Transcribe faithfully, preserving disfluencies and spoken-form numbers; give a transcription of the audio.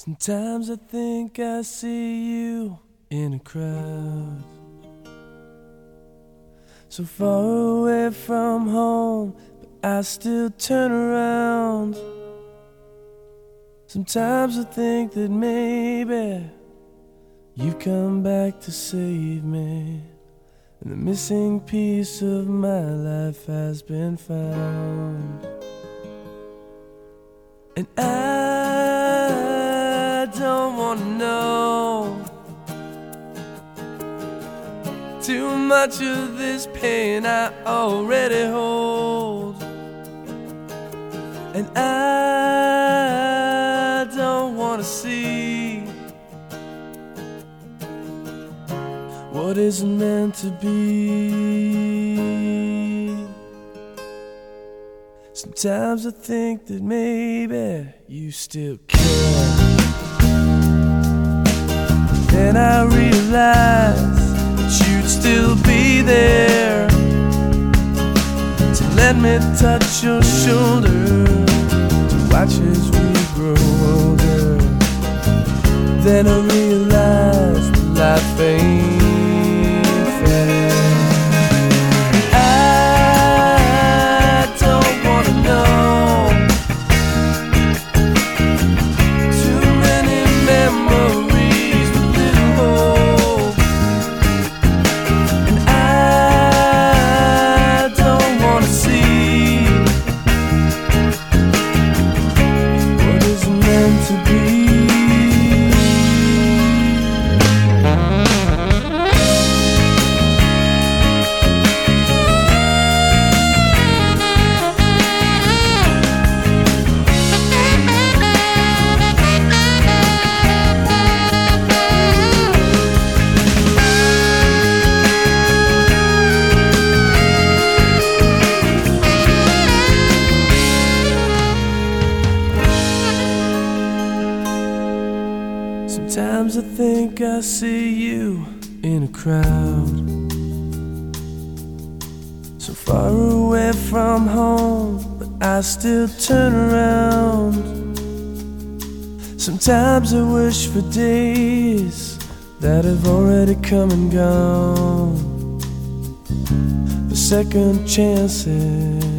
Sometimes I think I see you in a crowd, so far away from home, but I still turn around. Sometimes I think that maybe you've come back to save me, and the missing piece of my life has been found. And I don't wanna know too much of this pain I already hold. And I don't wanna see what isn't meant to be. Sometimes I think that maybe you still care, then I realize that you'd still be there to let me touch your shoulder, to watch as we grow older. Then I realize that life ain't fair. Sometimes I think I see you in a crowd, so far away from home, but I still turn around. Sometimes I wish for days that have already come and gone, for second chances